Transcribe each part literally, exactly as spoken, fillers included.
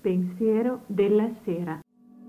Pensiero della sera.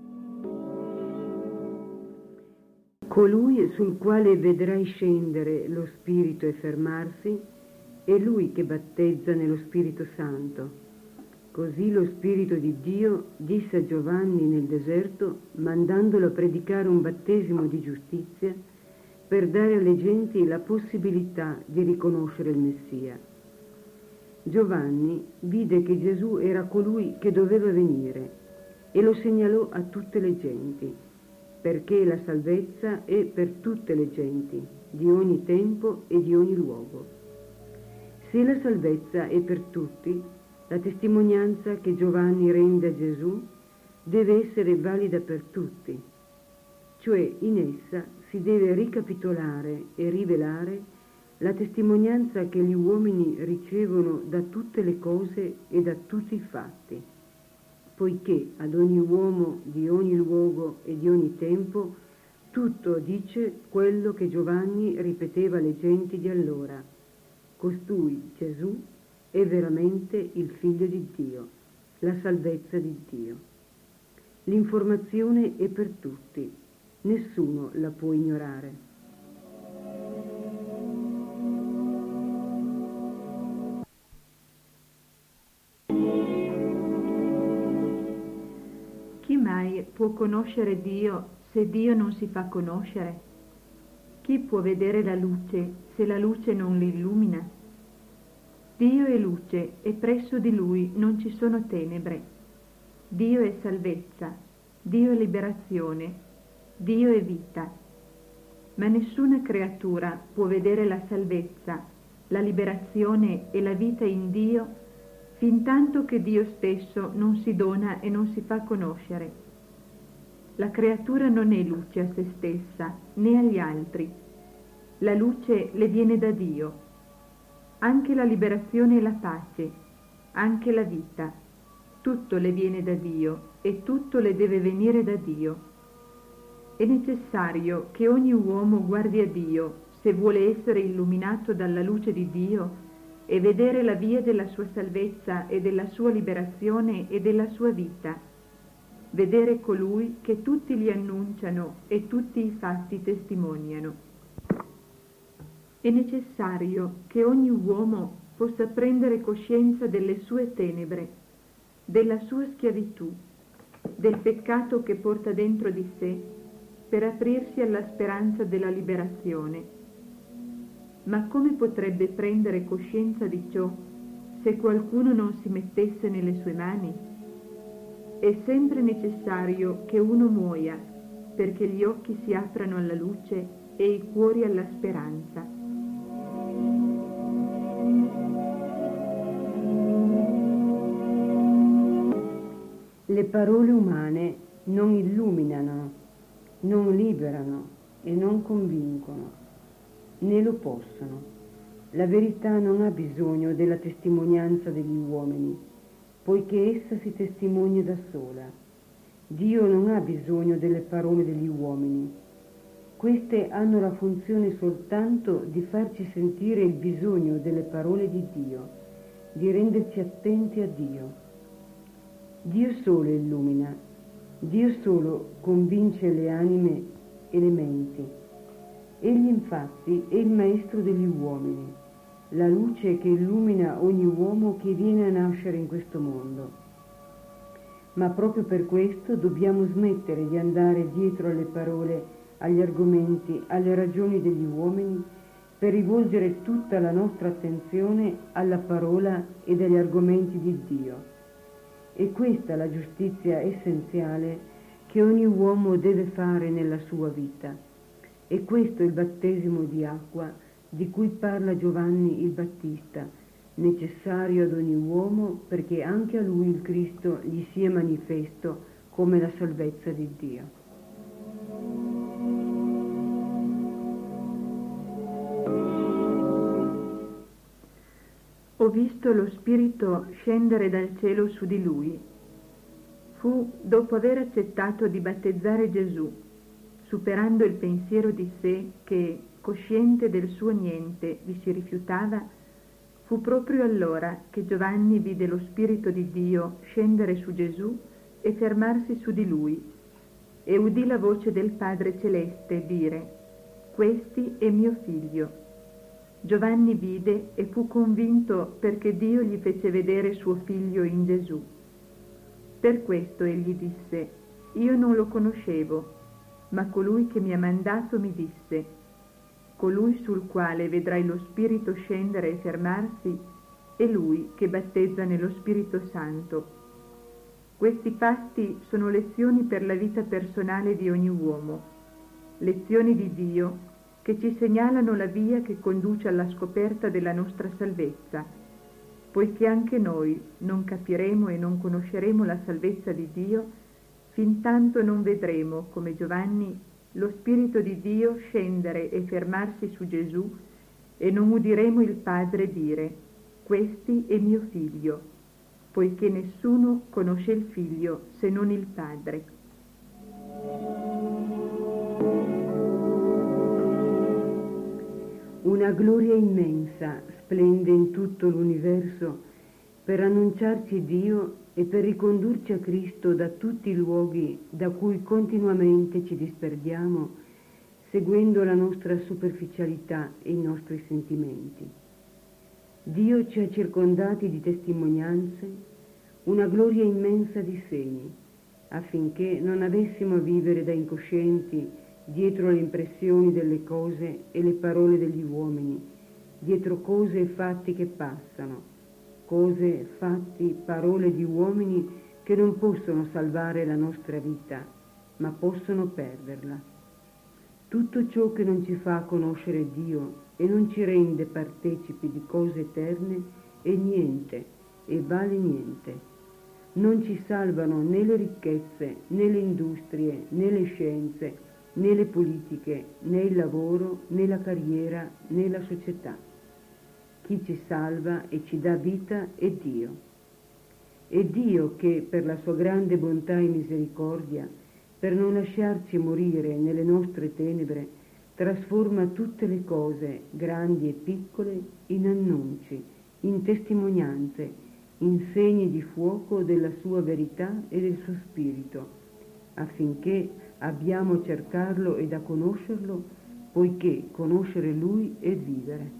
Colui sul quale vedrai scendere lo Spirito e fermarsi è Lui che battezza nello Spirito Santo. Così lo Spirito di Dio disse a Giovanni nel deserto, mandandolo a predicare un battesimo di giustizia per dare alle genti la possibilità di riconoscere il Messia. Giovanni vide che Gesù era colui che doveva venire e lo segnalò a tutte le genti, perché la salvezza è per tutte le genti, di ogni tempo e di ogni luogo. Se la salvezza è per tutti, la testimonianza che Giovanni rende a Gesù deve essere valida per tutti, cioè in essa si deve ricapitolare e rivelare la testimonianza che gli uomini ricevono da tutte le cose e da tutti i fatti, poiché ad ogni uomo di ogni luogo e di ogni tempo tutto dice quello che Giovanni ripeteva alle genti di allora: costui, Gesù, è veramente il Figlio di Dio, la salvezza di Dio. L'informazione è per tutti, nessuno la può ignorare. Chi mai può conoscere Dio se Dio non si fa conoscere? Chi può vedere la luce se la luce non li illumina? Dio è luce e presso di Lui non ci sono tenebre. Dio è salvezza, Dio è liberazione, Dio è vita. Ma nessuna creatura può vedere la salvezza, la liberazione e la vita in Dio fintanto che Dio stesso non si dona e non si fa conoscere. La creatura non è luce a se stessa, né agli altri. La luce le viene da Dio. Anche la liberazione e la pace, anche la vita, tutto le viene da Dio e tutto le deve venire da Dio. È necessario che ogni uomo guardi a Dio se vuole essere illuminato dalla luce di Dio e vedere la via della sua salvezza e della sua liberazione e della sua vita, vedere colui che tutti gli annunciano e tutti i fatti testimoniano. È necessario che ogni uomo possa prendere coscienza delle sue tenebre, della sua schiavitù, del peccato che porta dentro di sé, per aprirsi alla speranza della liberazione. Ma come potrebbe prendere coscienza di ciò se qualcuno non si mettesse nelle sue mani? È sempre necessario che uno muoia perché gli occhi si aprano alla luce e i cuori alla speranza. Le parole umane non illuminano, non liberano e non convincono, né lo possono. La verità non ha bisogno della testimonianza degli uomini, poiché essa si testimonia da sola. Dio non ha bisogno delle parole degli uomini. Queste hanno la funzione soltanto di farci sentire il bisogno delle parole di Dio, di renderci attenti a Dio. Dio solo illumina, Dio solo convince le anime e le menti. Egli infatti è il maestro degli uomini, la luce che illumina ogni uomo che viene a nascere in questo mondo. Ma proprio per questo dobbiamo smettere di andare dietro alle parole, agli argomenti, alle ragioni degli uomini, per rivolgere tutta la nostra attenzione alla parola e agli argomenti di Dio. E questa è la giustizia essenziale che ogni uomo deve fare nella sua vita. E questo è il battesimo di acqua di cui parla Giovanni il Battista, necessario ad ogni uomo perché anche a lui il Cristo gli sia manifesto come la salvezza di Dio. Ho visto lo Spirito scendere dal cielo su di lui. Fu dopo aver accettato di battezzare Gesù, superando il pensiero di sé che, cosciente del suo niente, vi si rifiutava, Fu proprio allora che Giovanni vide lo Spirito di Dio scendere su Gesù e fermarsi su di lui, e udì la voce del Padre Celeste dire: «Questi è mio figlio». Giovanni vide e fu convinto perché Dio gli fece vedere suo figlio in Gesù. Per questo egli disse: «Io non lo conoscevo, ma colui che mi ha mandato mi disse: colui sul quale vedrai lo Spirito scendere e fermarsi è lui che battezza nello Spirito Santo». Questi fatti sono lezioni per la vita personale di ogni uomo, lezioni di Dio che ci segnalano la via che conduce alla scoperta della nostra salvezza, poiché anche noi non capiremo e non conosceremo la salvezza di Dio fintanto non vedremo, come Giovanni, lo Spirito di Dio scendere e fermarsi su Gesù, e non udiremo il Padre dire: «Questi è mio figlio», poiché nessuno conosce il figlio se non il Padre. Una gloria immensa splende in tutto l'universo per annunciarci Dio e per ricondurci a Cristo da tutti i luoghi da cui continuamente ci disperdiamo, seguendo la nostra superficialità e i nostri sentimenti. Dio ci ha circondati di testimonianze, una gloria immensa di segni, affinché non avessimo a vivere da incoscienti dietro le impressioni delle cose e le parole degli uomini, dietro cose e fatti che passano, cose, fatti, parole di uomini che non possono salvare la nostra vita, ma possono perderla. Tutto ciò che non ci fa conoscere Dio e non ci rende partecipi di cose eterne è niente e vale niente. Non ci salvano né le ricchezze, né le industrie, né le scienze, né le politiche, né il lavoro, né la carriera, né la società. Chi ci salva e ci dà vita è Dio. È Dio che, per la sua grande bontà e misericordia, per non lasciarci morire nelle nostre tenebre, trasforma tutte le cose, grandi e piccole, in annunci, in testimonianze, in segni di fuoco della sua verità e del suo spirito, affinché abbiamo a cercarlo e a conoscerlo, poiché conoscere Lui è vivere.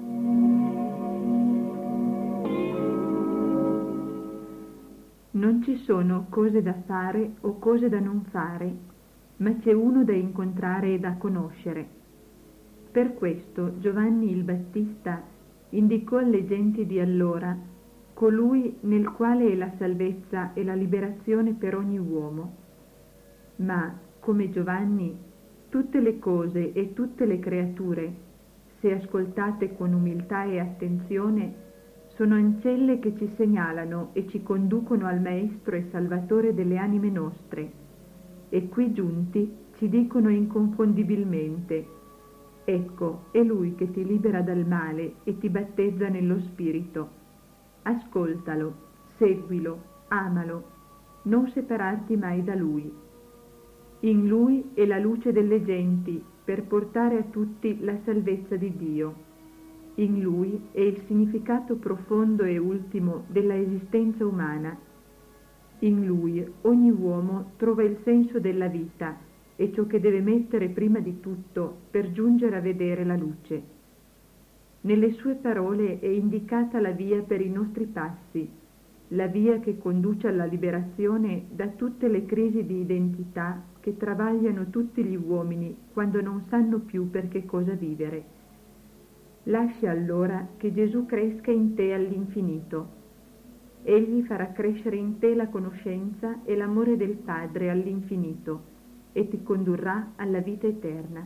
Non ci sono cose da fare o cose da non fare, ma c'è uno da incontrare e da conoscere. Per questo Giovanni il Battista indicò alle genti di allora colui nel quale è la salvezza e la liberazione per ogni uomo. Ma, come Giovanni, tutte le cose e tutte le creature, se ascoltate con umiltà e attenzione, sono ancelle che ci segnalano e ci conducono al Maestro e Salvatore delle anime nostre, e qui giunti ci dicono inconfondibilmente: ecco, è Lui che ti libera dal male e ti battezza nello Spirito. Ascoltalo, seguilo, amalo, non separarti mai da Lui. In Lui è la luce delle genti per portare a tutti la salvezza di Dio. In Lui è il significato profondo e ultimo della esistenza umana. In Lui ogni uomo trova il senso della vita e ciò che deve mettere prima di tutto per giungere a vedere la luce. Nelle sue parole è indicata la via per i nostri passi, la via che conduce alla liberazione da tutte le crisi di identità che travagliano tutti gli uomini quando non sanno più per che cosa vivere. Lascia allora che Gesù cresca in te all'infinito. Egli farà crescere in te la conoscenza e l'amore del Padre all'infinito e ti condurrà alla vita eterna.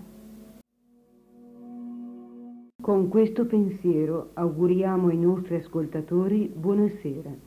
Con questo pensiero auguriamo ai nostri ascoltatori buonasera.